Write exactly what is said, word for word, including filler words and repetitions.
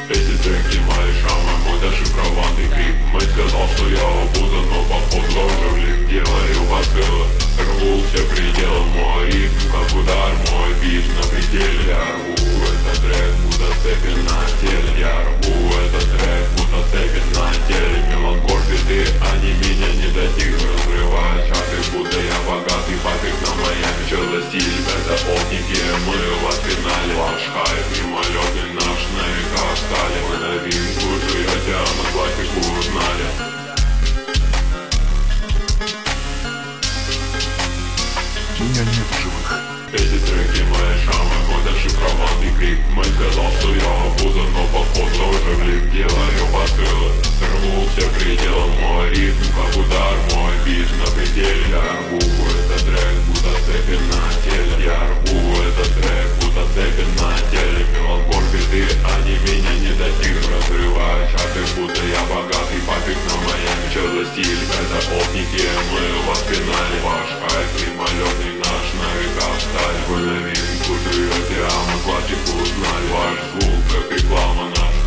Эти треки мои шрамы, мой зашифрованный крик. Мать сказал, что я обузан, но походу уже влип. Делаю посылы, рву все пределы. Мой ритм, как удар, мой бит на пределе. Я рву этот трек, будто цепи на теле. Я рву этот трек, будто цепи на теле. Меланкорпи ты, они меня не достигли. Разрывают чарты, будто я богатый папик на Майами. Чё за стиль, это опники, мы вас пинали. Ваш хайп, мимолетный наш на века стали. Мы новинку живете, а мы классику узнали. Меня нет в живых. Эти треки мои шрамы, мой зашифрованный крик. Мать сказал, что я обузан, но походу уже влип. Делаю посылы, рву все пределы. Мой ритм, как удар, мой бит на пределе. Я рву этот трек, будто цепи на теле. Я рву этот трек, будто цепи на теле. Меланкорпи ты, они меня не достигли. Разрываю чарты, будто я богатый папик на Майами. Чё за стиль, это опники, мы вас пинали. Ваш хайп, мимолетный наш на века стали. Вы новинку живете, а мы классику узнали. Ваш звук, как реклама наша.